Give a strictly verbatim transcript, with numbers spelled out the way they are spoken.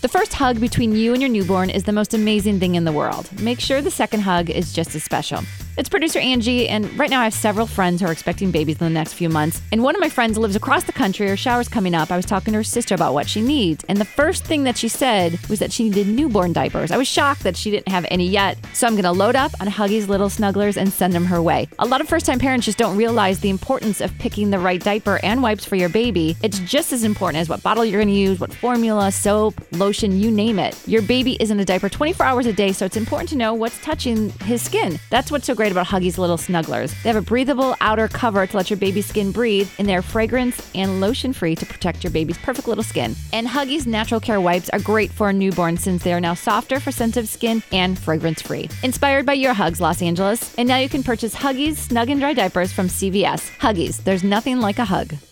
The first hug between you and your newborn is the most amazing thing in the world. Make sure the second hug is just as special. It's producer Angie, and right now I have several friends who are expecting babies in the next few months. And one of my friends lives across the country. Her shower's coming up. I was talking to her sister about what she needs. And the first thing that she said was that she needed newborn diapers. I was shocked that she didn't have any yet. So I'm going to load up on Huggies Little Snugglers and send them her way. A lot of first-time parents just don't realize the importance of picking the right diaper and wipes for your baby. It's just as important as what bottle you're going to use, what formula, soap, lotion, you name it. Your baby is in a diaper twenty-four hours a day, so it's important to know what's touching his skin. That's what's so great about Huggies Little Snugglers. They have a breathable outer cover to let your baby's skin breathe, and they're fragrance and lotion-free to protect your baby's perfect little skin. And Huggies Natural Care Wipes are great for a newborn since they are now softer for sensitive skin and fragrance-free. Inspired by your hugs, Los Angeles. And now you can purchase Huggies Snug and Dry diapers from C V S. Huggies, there's nothing like a hug.